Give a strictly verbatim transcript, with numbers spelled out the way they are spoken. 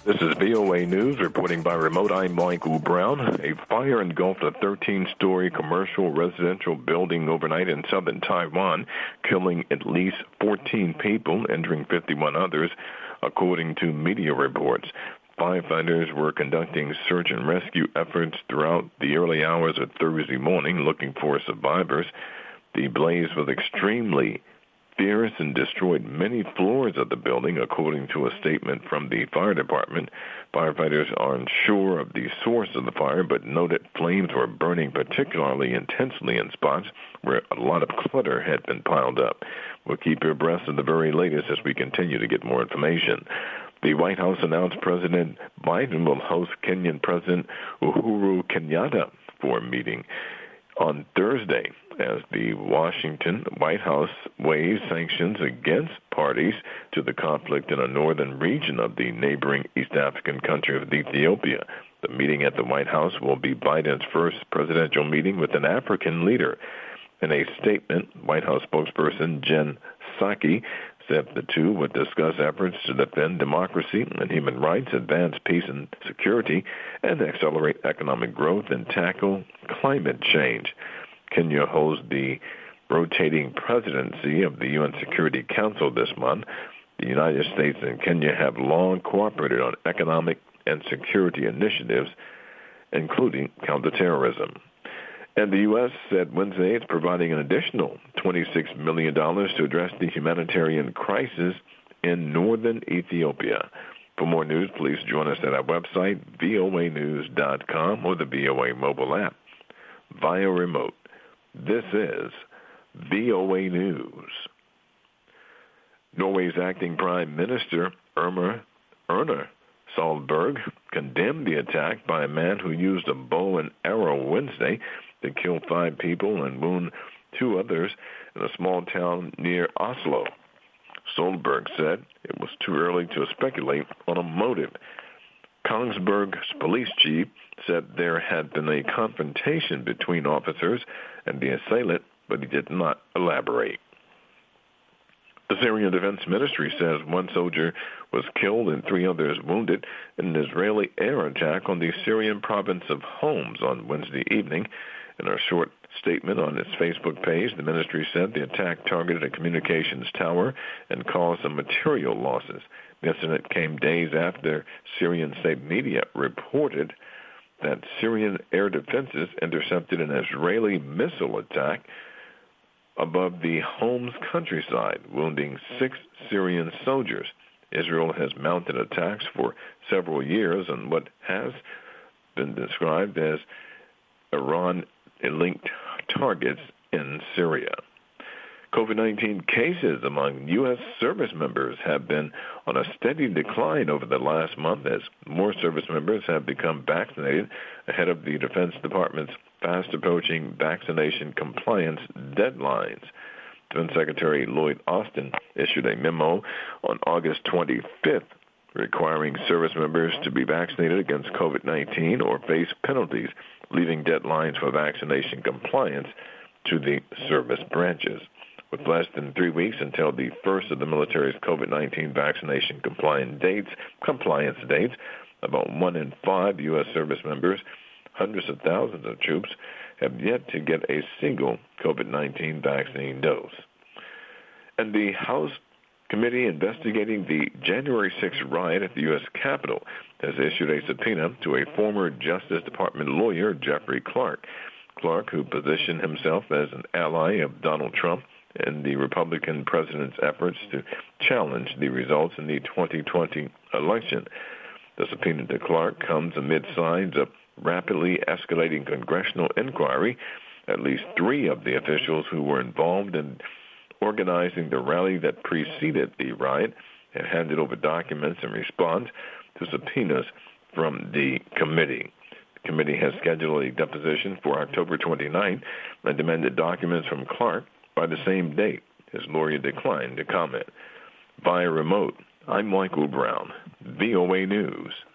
This is V O A News, reporting by remote. I'm Michael Brown. A fire engulfed a thirteen-story commercial residential building overnight in southern Taiwan, killing at least fourteen people, injuring fifty-one others, according to media reports. Firefighters were conducting search and rescue efforts throughout the early hours of Thursday morning, looking for survivors. The blaze was extremely fierce and destroyed many floors of the building, according to a statement from the fire department. Firefighters are unsure of the source of the fire, but know that flames were burning particularly intensely in spots where a lot of clutter had been piled up. We'll keep you abreast of the very latest as we continue to get more information. The White House announced President Biden will host Kenyan President Uhuru Kenyatta for a meeting on Thursday, as the Washington White House weighs sanctions against parties to the conflict in a northern region of the neighboring East African country of Ethiopia. The meeting at the White House will be Biden's first presidential meeting with an African leader. In a statement, White House spokesperson Jen Psaki said the two would discuss efforts to defend democracy and human rights, advance peace and security, and accelerate economic growth and tackle climate change. Kenya holds the rotating presidency of the U N Security Council this month. The United States and Kenya have long cooperated on economic and security initiatives, including counterterrorism. And the U S said Wednesday it's providing an additional twenty-six million dollars to address the humanitarian crisis in northern Ethiopia. For more news, please join us at our website, V O A news dot com, or the V O A mobile app via remote. This is V O A News. Norway's acting Prime Minister, Erna, Erna Solberg, condemned the attack by a man who used a bow and arrow Wednesday to kill five people and wound two others in a small town near Oslo. Solberg said it was too early to speculate on a motive. Kongsberg's police chief said there had been a confrontation between officers and the assailant, but he did not elaborate. The Syrian Defense Ministry says one soldier was killed and three others wounded in an Israeli air attack on the Syrian province of Homs on Wednesday evening. In a short statement on its Facebook page, the ministry said the attack targeted a communications tower and caused some material losses. The incident came days after Syrian state media reported that Syrian air defenses intercepted an Israeli missile attack above the Homs countryside, wounding six Syrian soldiers. Israel has mounted attacks for several years on what has been described as Iran-linked targets in Syria. COVID nineteen cases among U S service members have been on a steady decline over the last month as more service members have become vaccinated ahead of the Defense Department's fast-approaching vaccination compliance deadlines. Defense Secretary Lloyd Austin issued a memo on August twenty-fifth requiring service members to be vaccinated against COVID nineteen or face penalties, leaving deadlines for vaccination compliance to the service branches. With less than three weeks until the first of the military's COVID nineteen vaccination compliance dates, compliance dates, about one in five U S service members, hundreds of thousands of troops, have yet to get a single COVID nineteen vaccine dose. And the House Committee investigating the January sixth riot at the U S Capitol has issued a subpoena to a former Justice Department lawyer, Jeffrey Clark. Clark, who positioned himself as an ally of Donald Trump in the Republican president's efforts to challenge the results in the twenty twenty election. The subpoena to Clark comes amid signs of rapidly escalating congressional inquiry. At least three of the officials who were involved in organizing the rally that preceded the riot had handed over documents in response to subpoenas from the committee. The committee has scheduled a deposition for October twenty-ninth and demanded documents from Clark by the same date. His lawyer declined to comment. Via remote, I'm Michael Brown, V O A News.